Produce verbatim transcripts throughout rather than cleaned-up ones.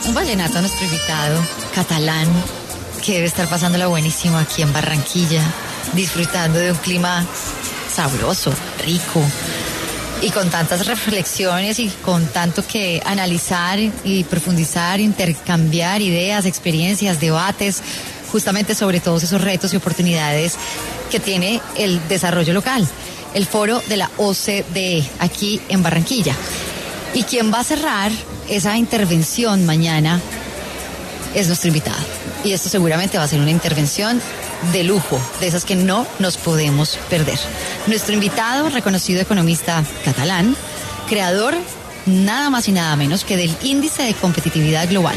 un vallenato a nuestro invitado, catalán, que debe estar pasándola buenísimo aquí en Barranquilla, disfrutando de un clima sabroso, rico, y con tantas reflexiones y con tanto que analizar y profundizar, intercambiar ideas, experiencias, debates, justamente sobre todos esos retos y oportunidades que tiene el desarrollo local, el foro de la O C D E aquí en Barranquilla. Y quien va a cerrar esa intervención mañana es nuestro invitado. Y esto seguramente va a ser una intervención de lujo, de esas que no nos podemos perder. Nuestro invitado, reconocido economista catalán, creador nada más y nada menos que del Índice de Competitividad Global.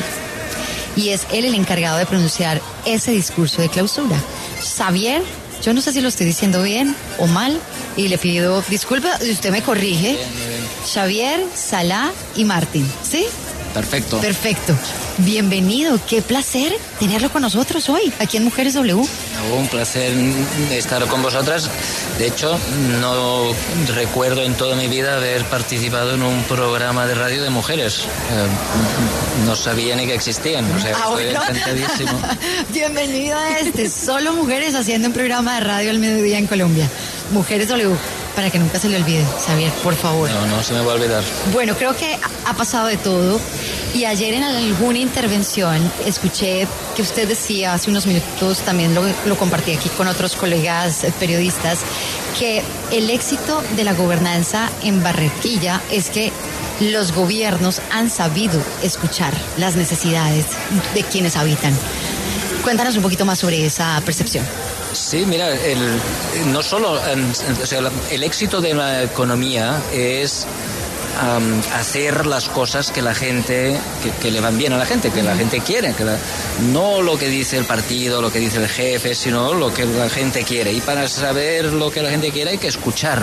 Y es él el encargado de pronunciar ese discurso de clausura. Xavier, yo no sé si lo estoy diciendo bien o mal, y le pido disculpas si usted me corrige. Bien, bien. Xavier, Salah y Martín, ¿sí? Perfecto. Perfecto. Bienvenido, qué placer tenerlo con nosotros hoy, aquí en Mujeres W. Un placer estar con vosotras. De hecho, no recuerdo en toda mi vida haber participado en un programa de radio de mujeres. Eh, no sabía ni que existían. O sea, Ah, estoy bueno. encantadísimo. Bienvenido a este, solo mujeres haciendo un programa de radio al mediodía en Colombia. Mujeres W, para que nunca se le olvide, Xavier, por favor. No, no se me va a olvidar. Bueno, creo que ha pasado de todo. Y ayer en alguna intervención escuché que usted decía hace unos minutos, también lo, lo compartí aquí con otros colegas periodistas, que el éxito de la gobernanza en Barranquilla es que los gobiernos han sabido escuchar las necesidades de quienes habitan. Cuéntanos un poquito más sobre esa percepción. Sí, mira, el, no solo o sea, el éxito de la economía es Um, hacer las cosas que la gente, que, que le van bien a la gente, que la gente quiere, que la, no lo que dice el partido, lo que dice el jefe, sino lo que la gente quiere. Y para saber lo que la gente quiere hay que escuchar.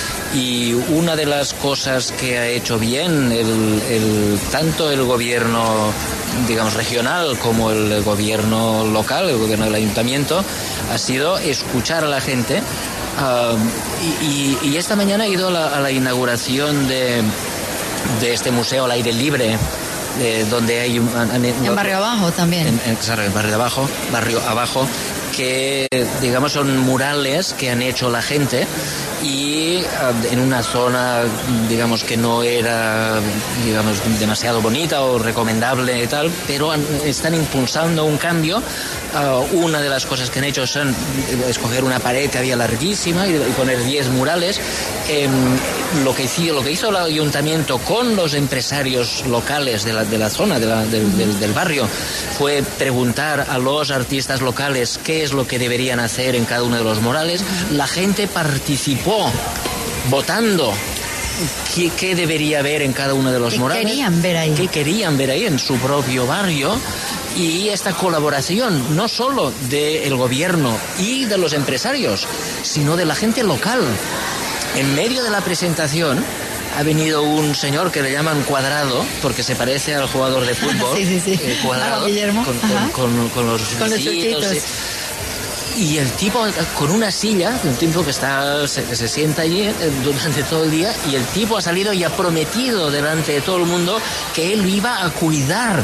Y una de las cosas que ha hecho bien el, el, tanto el gobierno, digamos, regional como el gobierno local, el gobierno del ayuntamiento, ha sido escuchar a la gente. Uh, y, y, y esta mañana he ido a la, a la inauguración de, de este museo al aire libre, eh, donde hay un, en, en, en Barrio Abajo también. En, en, en Barrio de Abajo, Barrio Abajo, que digamos son murales que han hecho la gente y uh, en una zona digamos que no era digamos demasiado bonita o recomendable y tal, pero han, están impulsando un cambio. Uh, una de las cosas que han hecho son escoger una pared que había larguísima y, y poner diez murales. Eh, lo, que hizo, lo que hizo el ayuntamiento con los empresarios locales de la, de la zona, de la, del, del, del barrio, fue preguntar a los artistas locales qué es lo que deberían hacer en cada uno de los murales. La gente participó votando qué, qué debería haber en cada uno de los ¿Qué murales. ¿Qué querían ver ahí? ¿Qué querían ver ahí en su propio barrio? Y esta colaboración no solo del gobierno y de los empresarios, sino de la gente local. En medio de la presentación ha venido un señor que le llaman Cuadrado, porque se parece al jugador de fútbol. Sí, sí, sí. Eh, Cuadrado, a Guillermo. con, con, con, con los con los chiquitos, chiquitos. Sí. Y el tipo con una silla, un tipo que está se, se sienta allí durante todo el día, y el tipo ha salido y ha prometido delante de todo el mundo que él iba a cuidar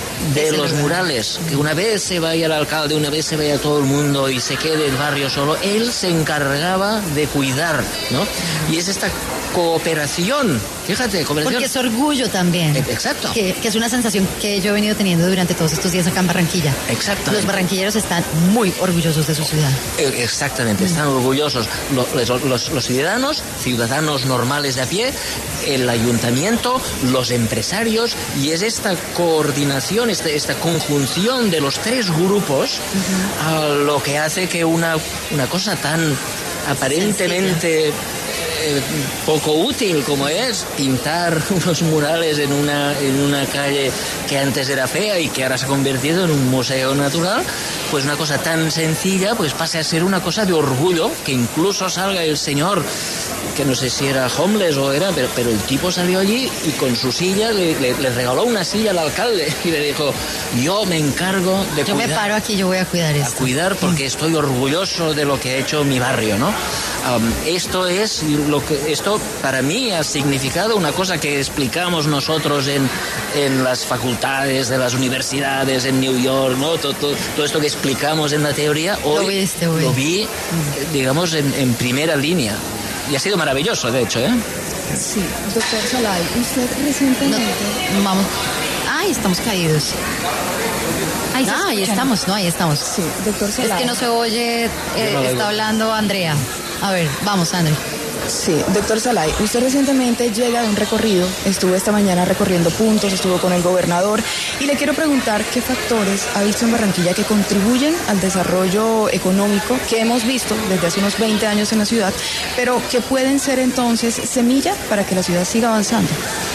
de los murales, que una vez se vaya el alcalde, una vez se vaya todo el mundo y se quede el barrio solo, él se encargaba de cuidar, ¿no? Y es esta cooperación, fíjate, cooperación. Porque es orgullo también. Exacto. Que, que es una sensación que yo he venido teniendo durante todos estos días acá en Barranquilla. Exacto. Los barranquilleros están muy orgullosos de su ciudad. Exactamente, están orgullosos. Los, los, los ciudadanos, ciudadanos normales de a pie, el ayuntamiento, los empresarios, y es esta coordinación, esta, esta conjunción de los tres grupos uh-huh. uh, lo que hace que una, una cosa tan aparentemente eh, poco útil como es pintar unos murales en una, en una calle que antes era fea y que ahora se ha convertido en un museo natural, pues una cosa tan sencilla pues pase a ser una cosa de orgullo, que incluso salga el señor que no sé si era homeless o era, pero, pero el tipo salió allí y con su silla le, le, le regaló una silla al alcalde y le dijo, yo me encargo de yo cuidar. Yo me paro aquí, yo voy a cuidar esto. A cuidar porque estoy orgulloso de lo que ha hecho mi barrio, ¿no? Um, esto es lo que, esto para mí ha significado una cosa que explicamos nosotros en, en las facultades de las universidades en New York, ¿no? Todo, todo, todo esto que explicamos en la teoría, hoy lo, viste, hoy. lo vi, digamos, en, en primera línea. Y ha sido maravilloso, de hecho, ¿eh? Sí, doctor Zelay, usted recientemente... No, vamos. Ay, estamos caídos. Ahí, ah, ahí estamos, no, ahí estamos. Sí, doctor Zelay. Es que no se oye, eh, no está hablando Andrea. A ver, vamos, Andrea. Sí, doctor Zelay, usted recientemente llega de un recorrido, estuvo esta mañana recorriendo puntos, estuvo con el gobernador y le quiero preguntar qué factores ha visto en Barranquilla que contribuyen al desarrollo económico que hemos visto desde hace unos veinte años en la ciudad, pero que pueden ser entonces semilla para que la ciudad siga avanzando.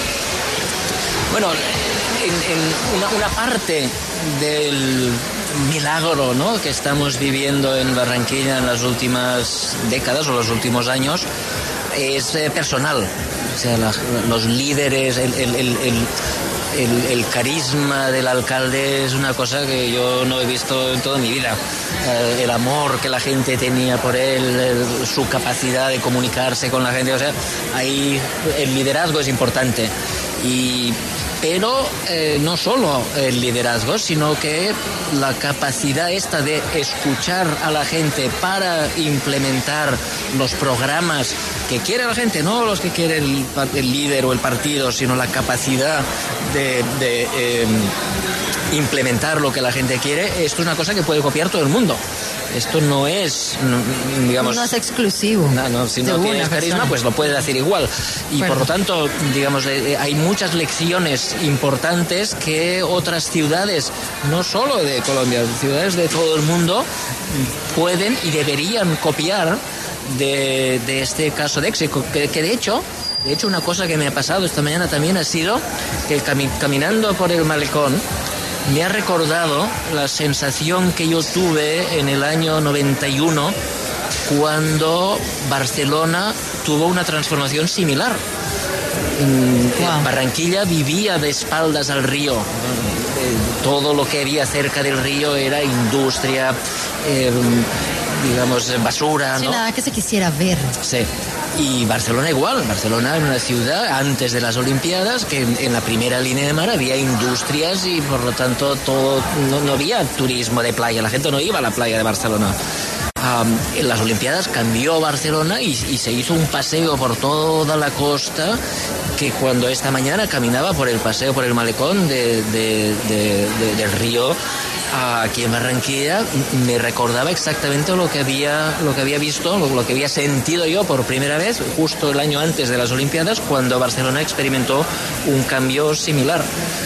Bueno, en, en una, una parte del milagro, ¿no?, que estamos viviendo en Barranquilla en las últimas décadas o los últimos años es eh, personal. O sea, la, los líderes, el, el, el, el, el, el carisma del alcalde es una cosa que yo no he visto en toda mi vida. Eh, el amor que la gente tenía por él, el, su capacidad de comunicarse con la gente, o sea, ahí el liderazgo es importante. Y pero eh, no solo el liderazgo, sino que la capacidad esta de escuchar a la gente para implementar los programas que quiere la gente, no los que quiere el, el líder o el partido, sino la capacidad de, de eh, implementar lo que la gente quiere. Esto es una cosa que puede copiar todo el mundo. Esto no es, no, digamos... No es exclusivo. No, no, si no tienes carisma, pues lo puedes hacer igual. Y bueno, por lo tanto, digamos, eh, hay muchas lecciones importantes que otras ciudades, no solo de Colombia, ciudades de todo el mundo, pueden y deberían copiar de, de este caso de éxito. Que, que de hecho... De hecho, una cosa que me ha pasado esta mañana también ha sido que cami- caminando por el malecón me ha recordado la sensación que yo tuve en el año noventa y uno cuando Barcelona tuvo una transformación similar. Wow. Barranquilla vivía de espaldas al río. Todo lo que había cerca del río era industria, eh, digamos, basura, sí, ¿no? Nada que se quisiera ver. Sí. Y Barcelona igual. Barcelona era una ciudad antes de las Olimpiadas que en, en la primera línea de mar había industrias y por lo tanto todo no, no había turismo de playa. La gente no iba a la playa de Barcelona. Um, en las Olimpiadas cambió Barcelona y, y se hizo un paseo por toda la costa que cuando esta mañana caminaba por el paseo por el malecón de, de, de, de, del río aquí en Barranquilla, me recordaba exactamente lo que había lo que había visto, lo, lo que había sentido yo por primera vez justo el año antes de las Olimpiadas, cuando Barcelona experimentó un cambio similar.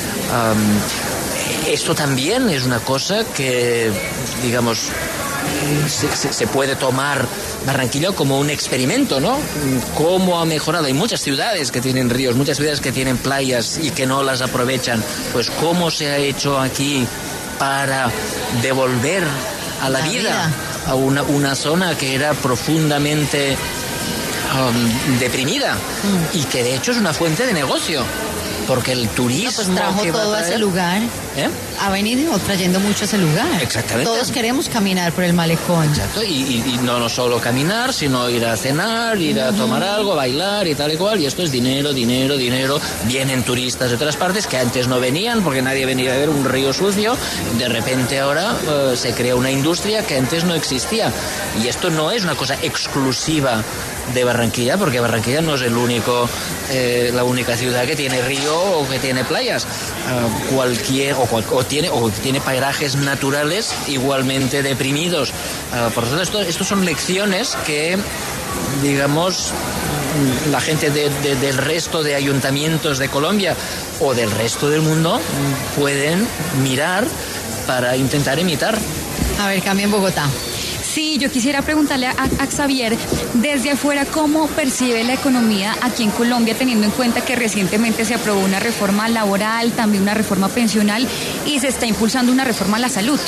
Um, esto también es una cosa que, digamos, se, se, se puede tomar Barranquilla como un experimento, ¿no? Cómo ha mejorado. Hay muchas ciudades que tienen ríos, muchas ciudades que tienen playas y que no las aprovechan. Pues cómo se ha hecho aquí para devolver a la, la vida, vida a una, una zona que era profundamente um, deprimida mm. y que de hecho es una fuente de negocio. Porque el turismo no, pues trajo que todo va a ese lugar, ¿eh? Ha venido trayendo mucho ese lugar. Exactamente. Todos queremos caminar por el malecón. Exacto, y, y, y no, no solo caminar, sino ir a cenar, ir a uh-huh. tomar algo, bailar y tal y cual. Y esto es dinero, dinero, dinero. Vienen turistas de otras partes que antes no venían porque nadie venía a ver un río sucio. De repente ahora uh, se crea una industria que antes no existía. Y esto no es una cosa exclusiva de Barranquilla, porque Barranquilla no es el único, eh, la única ciudad que tiene río o que tiene playas. Uh, cualquier o, cual, o tiene o tiene parajes naturales igualmente deprimidos. Uh, por lo tanto, esto, estos son lecciones que, digamos, la gente de, de, del resto de ayuntamientos de Colombia o del resto del mundo pueden mirar para intentar imitar. A ver, cambia en Bogotá. Sí, yo quisiera preguntarle a, a Xavier, desde afuera, ¿cómo percibe la economía aquí en Colombia, teniendo en cuenta que recientemente se aprobó una reforma laboral, también una reforma pensional y se está impulsando una reforma a la salud?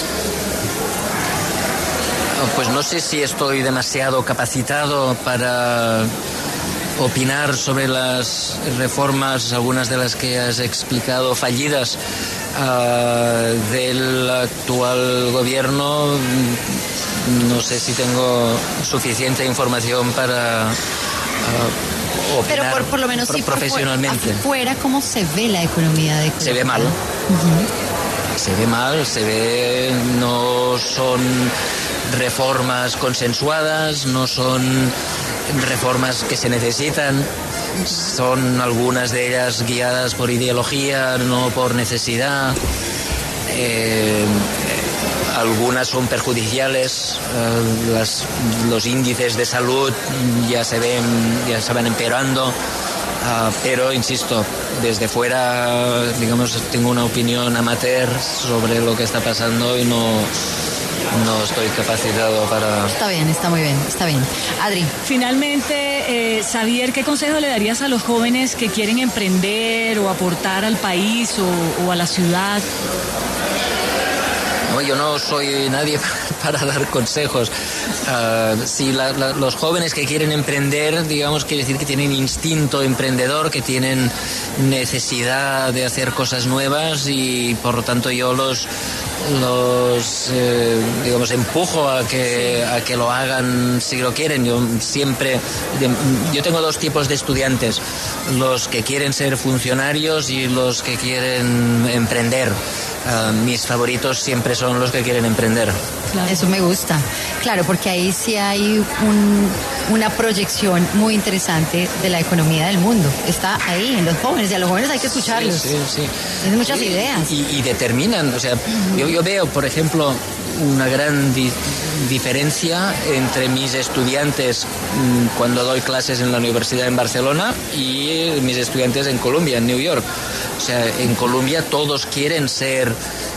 Pues no sé si estoy demasiado capacitado para opinar sobre las reformas, algunas de las que has explicado fallidas, uh, del actual gobierno. No sé si tengo suficiente información para uh, opinar. Pero por, por lo menos pro- sí, profesionalmente. Por fuera, ¿cómo se ve la economía de Colombia? Se ve mal. Uh-huh. Se ve mal, se ve... No son reformas consensuadas, no son reformas que se necesitan, son algunas de ellas guiadas por ideología, no por necesidad. Eh, algunas son perjudiciales, eh, las, los índices de salud ya se ven, ya se van empeorando, uh, pero insisto, desde fuera, digamos, tengo una opinión amateur sobre lo que está pasando y no, no estoy capacitado para... Está bien, está muy bien, está bien. Adri. Finalmente, eh, Xavier, ¿qué consejo le darías a los jóvenes que quieren emprender o aportar al país o, o a la ciudad? No, yo no soy nadie para dar consejos. Uh, si la, la, los jóvenes que quieren emprender, digamos, quiere decir que tienen instinto emprendedor, que tienen necesidad de hacer cosas nuevas y por lo tanto yo los los eh, digamos empujo a que a que lo hagan si lo quieren. Yo siempre yo tengo dos tipos de estudiantes, los que quieren ser funcionarios y los que quieren emprender. Uh, mis favoritos siempre son los que quieren emprender. Claro. Eso me gusta, claro, porque ahí sí hay un, una proyección muy interesante de la economía del mundo. Está ahí en los jóvenes, y a los jóvenes hay que escucharlos. Sí, sí, sí. Tienen muchas sí, ideas. Y, y determinan, o sea, uh-huh. yo, yo veo, por ejemplo, una gran di- diferencia entre mis estudiantes mmm, cuando doy clases en la universidad en Barcelona y mis estudiantes en Colombia, en New York. O sea, en Colombia todos quieren ser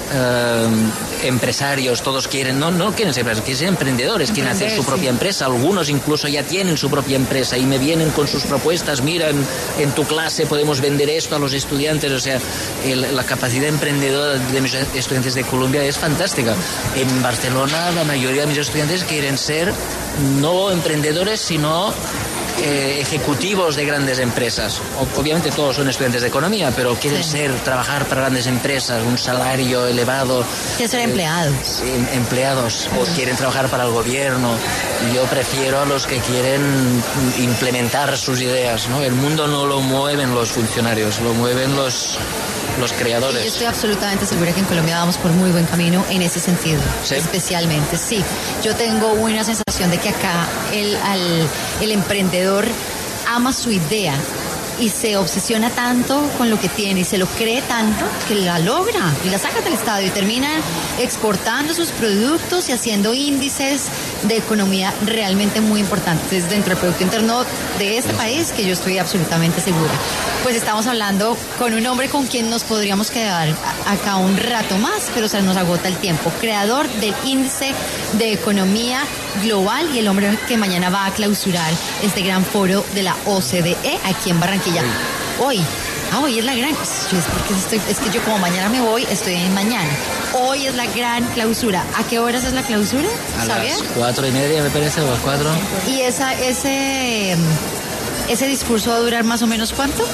uh, empresarios, todos quieren, no, no quieren ser empresarios, quieren ser emprendedores, quieren hacer su propia empresa. Algunos incluso ya tienen su propia empresa y me vienen con sus propuestas. Mira, en, en tu clase podemos vender esto a los estudiantes. O sea, el, la capacidad emprendedora de mis estudiantes de Colombia es fantástica. En Barcelona la mayoría de mis estudiantes quieren ser no emprendedores, sino Eh, ejecutivos de grandes empresas. Obviamente todos son estudiantes de economía, pero quieren sí. ser, trabajar para grandes empresas, un salario elevado. Quieren ser eh, empleados. Eh, empleados, uh-huh. o quieren trabajar para el gobierno. Yo prefiero a los que quieren implementar sus ideas, ¿no? El mundo no lo mueven los funcionarios, lo mueven los los creadores. Y yo estoy absolutamente segura que en Colombia vamos por muy buen camino en ese sentido, ¿sí? Especialmente, sí. Yo tengo una sensación de que acá el, al, el emprendedor ama su idea y se obsesiona tanto con lo que tiene y se lo cree tanto que la logra y la saca del estadio y termina exportando sus productos y haciendo índices de economía realmente muy importantes dentro del Producto Interno de este país, que yo estoy absolutamente segura. Pues estamos hablando con un hombre con quien nos podríamos quedar acá un rato más, pero se nos agota el tiempo. Creador del índice de economía global y el hombre que mañana va a clausurar este gran foro de la O C D E aquí en Barranquilla. Hoy, ah, hoy es la gran, yo es, porque estoy, es que yo como mañana me voy, estoy en mañana. Hoy es la gran clausura. ¿A qué horas es la clausura? A ¿Sabías? las cuatro y media, me parece, o las cuatro. ¿Y esa, ese, ese discurso va a durar más o menos cuánto?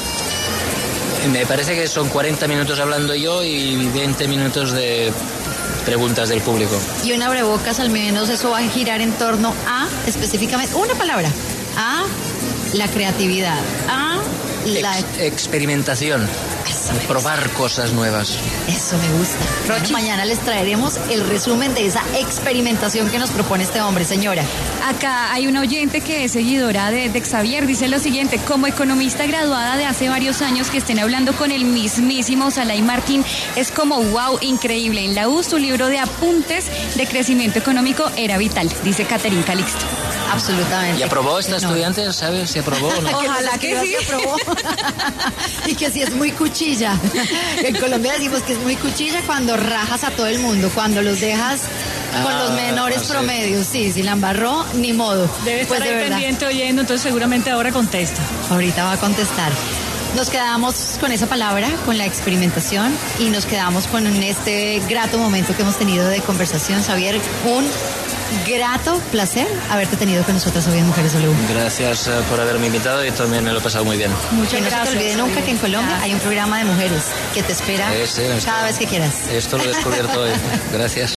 Me parece que son cuarenta minutos hablando yo y veinte minutos de preguntas del público. Y un abrebocas al menos, eso va a girar en torno a, específicamente, una palabra, a la creatividad, a la... Ex- experimentación. Probar gusta. Cosas nuevas. Eso me gusta. Bueno, mañana les traeremos el resumen de esa experimentación que nos propone este hombre, señora. Acá hay una oyente que es seguidora de, de Xavier, dice lo siguiente: como economista graduada de hace varios años, que estén hablando con el mismísimo Salai Martín es como wow, increíble. En la U su libro de apuntes de crecimiento económico era vital, dice Caterín Calixto. Absolutamente. ¿Y aprobó esta no. estudiante? ¿Sabes si aprobó o no? Ojalá que, que sí. Aprobó. Y que si es muy cuchilla. En Colombia decimos que es muy cuchilla cuando rajas a todo el mundo, cuando los dejas ah, con los menores no promedios. Sí, si la embarró, ni modo. Debe estar pues ahí de pendiente oyendo, entonces seguramente ahora contesta. Ahorita va a contestar. Nos quedamos con esa palabra, con la experimentación, y nos quedamos con este grato momento que hemos tenido de conversación. Xavier, un grato placer haberte tenido con nosotros hoy en Mujeres W. Gracias uh, por haberme invitado y también me lo he pasado muy bien. Muchas que no gracias. No se te olvide nunca que en Colombia hay un programa de mujeres que te espera sí, sí, cada vez que quieras. Esto lo he descubierto hoy. Gracias.